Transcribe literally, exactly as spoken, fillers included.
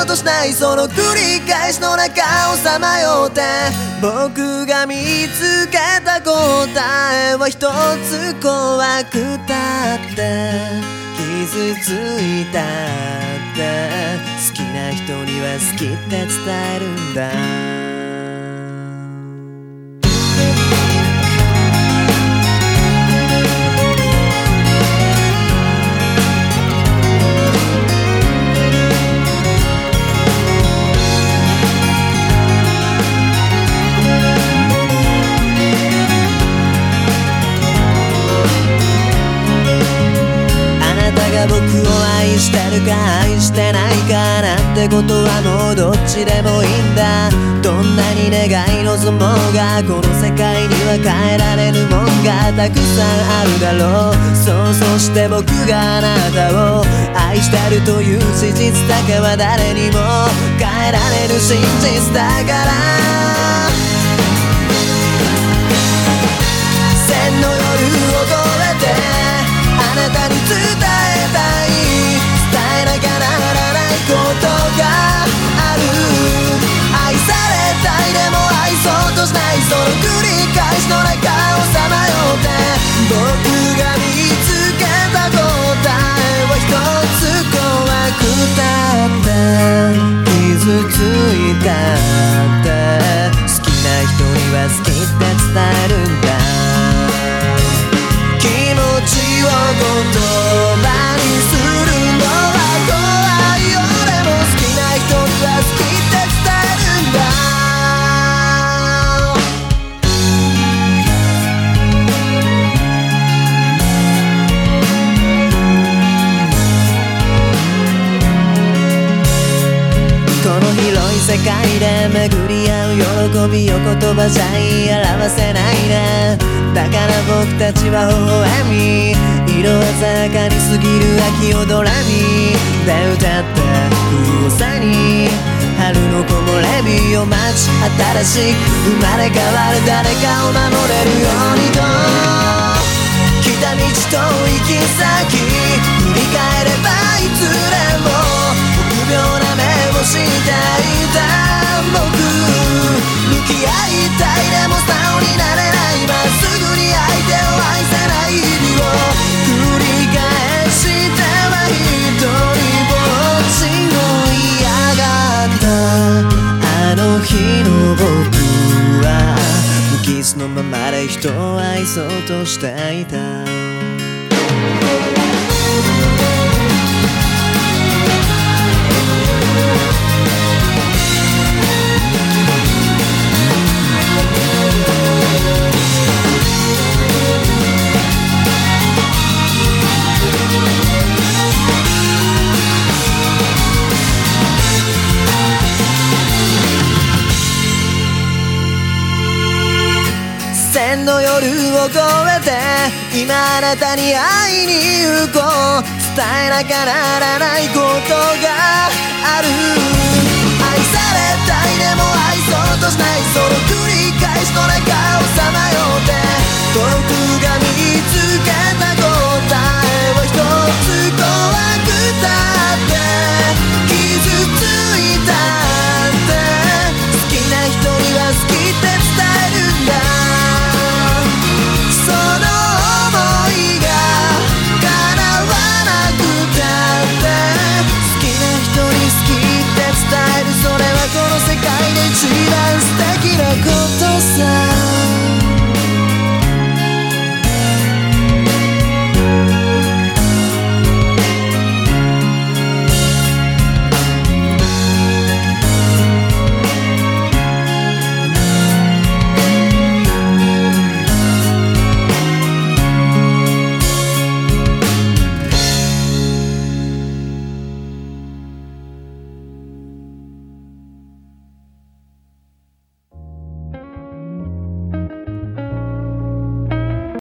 としないその繰り返しの中をさまよって僕が見つけた答えは一つ怖くたって傷ついたって好きな人には好きって伝えるんだ僕を愛してるか愛してないかなんてことはもうどっちでもいいんだどんなに願い望もうがこの世界には変えられるもんがたくさんあるだろうそうそして僕があなたを愛してるという事実だけは誰にも変えられる真実だから千の夜を越えてあなたに伝えその繰り返しの中をさまよって僕が見つけた答えは一つ怖くたって傷ついたって好きな人には好きって伝えるんだ気持ちを言葉にするのは怖いよでも好きな人には好きって伝えるんだ世界で巡り合う喜びを言葉じゃ言い表せないなだから僕たちは微笑み色鮮やかに過ぎる秋をドラミで歌って風を背に春の木漏れ日を待ち新しく生まれ変わる誰かを守れるようにと来た道と行き先振り返ればいずれも臆病な目をしていた僕向き合いたいでも素直になれないまっすぐに相手を愛せない日々を繰り返しては一人ぼっちを嫌がったあの日の僕は無傷のままで人を愛そうとしていた千の夜を越えて今あなたに会いに行こう伝えなきゃならないことがある